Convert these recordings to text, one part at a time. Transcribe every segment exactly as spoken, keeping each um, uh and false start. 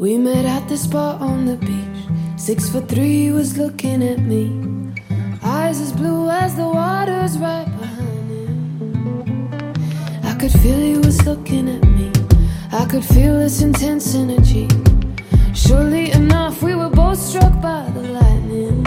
We met at the spot on the beach. Six foot three was looking at me. Eyes as blue as the waters right behind him. I could feel he was looking at me. I could feel this intense energy. Surely enough, we were both struck by the lightning.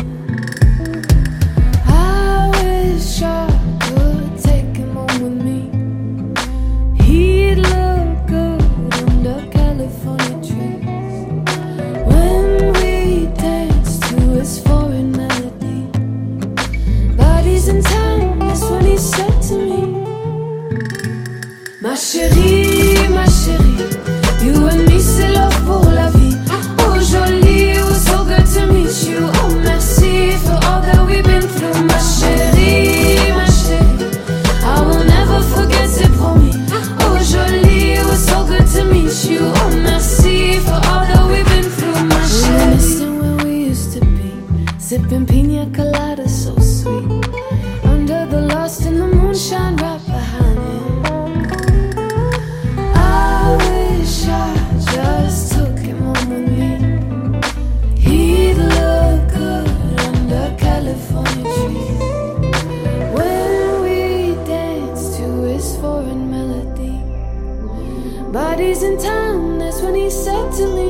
I wish I could take him home with me. He'd look good under California trees. When we danced to his foreign melody. Bodies in town, that's when he said to me, ma chérie, ma chérie, you and me c'est love pour la vie. Oh jolie, it was so good to meet you. Oh merci for all that we've been through. Ma chérie, ma chérie, I will never forget, c'est promis. Oh jolie, it was so good to meet you. Oh merci for all that we've been through. Ma chérie, missing where we used to be. Sipping pina colada so sweet. Under the lost in the moonshine right behind him. I wish I just took him home with me. He'd look good under California trees. When we danced to his foreign melody. Bodies in town, that's when he said to me,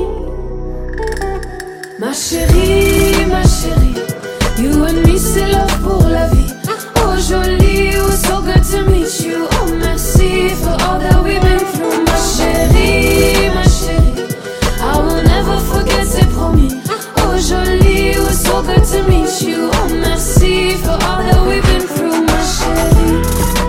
ma chérie, ma chérie, you and me c'est love pour la vie. Oh jolie, it was so good to meet you. Oh merci for all that we've been through. Ma chérie, ma chérie, I will never forget, c'est promis. Oh jolie, it was so good to meet you. Oh merci for all that we've been through. Ma chérie.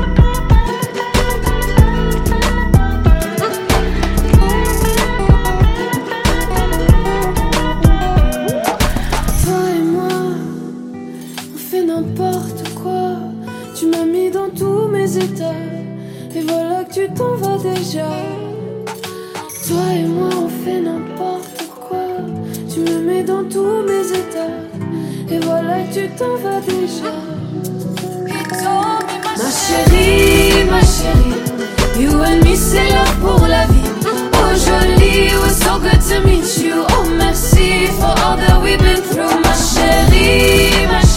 Toi et moi, on fait n'importe quoi. Tu m'as mis dans tous mes états. Et voilà que tu t'en vas déjà. Toi et moi on fait n'importe quoi. Tu me mets dans tous mes états. Et voilà que tu t'en vas déjà. Ma chérie, ma chérie, you and me c'est love pour la vie. Oh jolie, it was so good to meet you. Oh merci for all that we've been through. Ma chérie, ma chérie,